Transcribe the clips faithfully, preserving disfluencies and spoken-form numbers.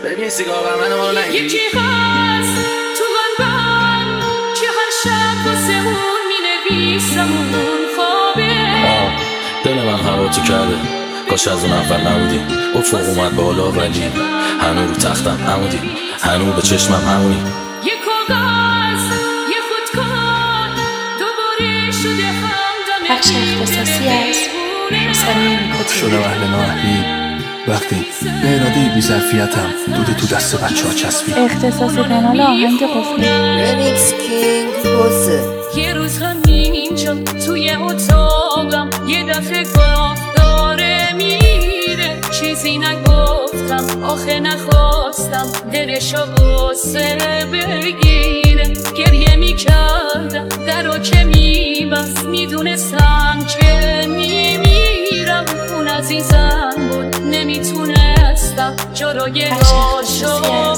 ببین سیگار من ما نگی یکی هست تو قلبم که هر شب واسه اون می نویسم اون خوابه. دل من هوا تو کرده، کاش از اون اول نبودی. افق اومد بالا ولی هنو رو تختم عمودی، هنو به چشمم همونی. یه کاغذ یه خودکار دوباره شده همدم بخش اختصاصی از رسانه نیکوتین. شدم اهل نااهلی وقتی به ارادهی بی ظرفیتم دوده تو دست بچه ها چسبی. اختصاصی کانال آهنگ قفلی. رمیکس کینگ بوسه. یه روز همینجا توی اتاقم یه دفعه گفت داره میره، چیزی نگفتم آخه نخواستم دلشو غصه بگیره. گریه میکردم درو که میبست، میدونستم که میمیرم. اون عزیزم بود نمیتونستم جلوی راشو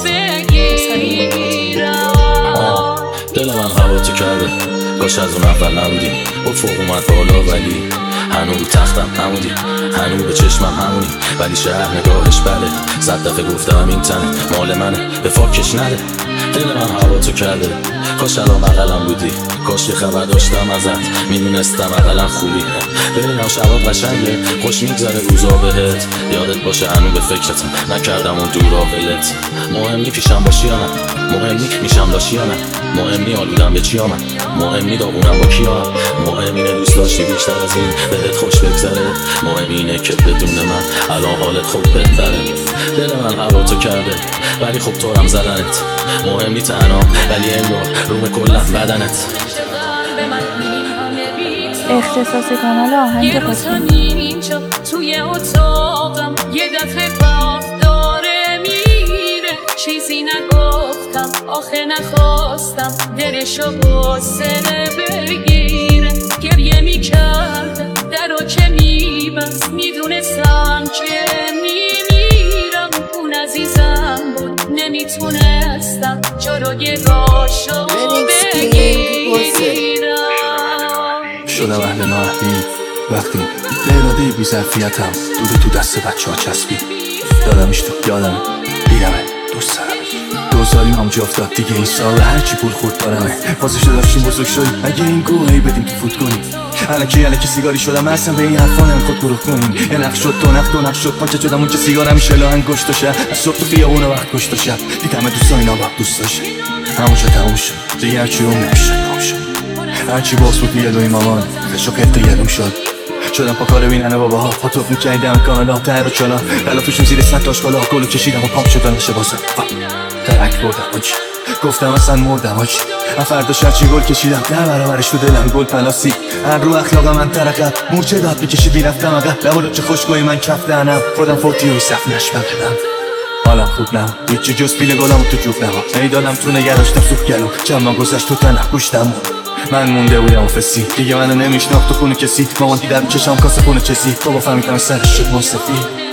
بگیرم. دل من هوا تو کرده، کاش از اون اول نبودی. افق اومد بالا ولی هنو رو تختم عمودی، هنو به چشمم همونی. ولی شهر نگاهش بده، صد دفعه گفتم این تنه مال منه، به فاکش نده. دل من هوا تو کرده، کاش الان بغلم بودی. کاش یه خبر داشتم ازت، میدونستم اقلا خوبی. ببینم شبات قشنگه، خوش میگذره روزا بهت. یادت باشه هنو به فکرتم نکردم اون دورا ولت. مهم نی پیشم باشی یا نه، مهم نی میشم داشتی یا نه، مهم نی آلودم به چی آمد، مهم نی داغونم با کی آمد. مهم اینه دوست داشتی بیشتر از این بهت خوش بگذره. مهم اینه که بدون من الان حالت خوب بهتره. دل من هوا تو کرده ولی خب تو هم زدنت. مهم نی تنها ولی انگار رو به کلم بدنت. اختصاصی کانال آهنگ یه روز قفلی. همینجا توی اتاقم یه دفعه گفت داره میره، چیزی نگفتم آخه نخواستم دلشو غصه بگیره. گریه میکردم درو که میبست، میدونستم که میمیرم. اون عزیزم بود نمیتونستم جلوی راشو بگیرم. شدم اهل نااهلی وقتی به ارادهی بی ظرفیتم دوده تو دست بچه ها چسبی. دادمش تو یادمه دیدمه دوست دارمه. دوزاریم همجا افتاد دیگه این سال هرچی پول خورد دارمه. بازشو داشتیم بزرگ شدیم اگه این گوهی بدیم که فوت کنیم. الکی الکی سیگاری شدم اصلا به این حرفا نمیخواد گروه کنیم. یه نقش شد دو نقش دو نقش شد پاچه شدم اون که سیگار همیشه لاهن گشت و شب. از صبح تو خیابون و وقت گشت و شب دیدمه دوستا اینا با دوست داشت. همونجا تموم شد دیگه هرچی اون نمیشد تموم شد. هرچی باز بود یه دوی مامان خشو پفت گلوم شد. شدم پا کار بیننه باباها پاتوف میکردم کانالا تر و چلا. غلافشون زیر سن تاش کالا گلو کشیدم و پاپ شدن نشه بازم ترک بردم آجی. گفتم اصلا مردم آجی. فردا شرچی گل کشیدم در برابرش تو دلم گل پلاسی. هر رو اخلاق من ترقب مورچه داد بکشید میرفتم عقب. لبالو چه خوشگوی من کف دهنم خودم فوتیوی صف نشبم بدم. حالم خوب نم هیچی جز پیل گلم تو جوب نما. نیدادم تو نگراشتم سوخ گلو چند گذشت تو تنه گوشتم. من مونده بودم و فسی دیگه منو نمیشناخت تو خونه کسی. مامان دیدم چشم کاسه خونه چسی. بابا فهمیدم سرش شد منصفی.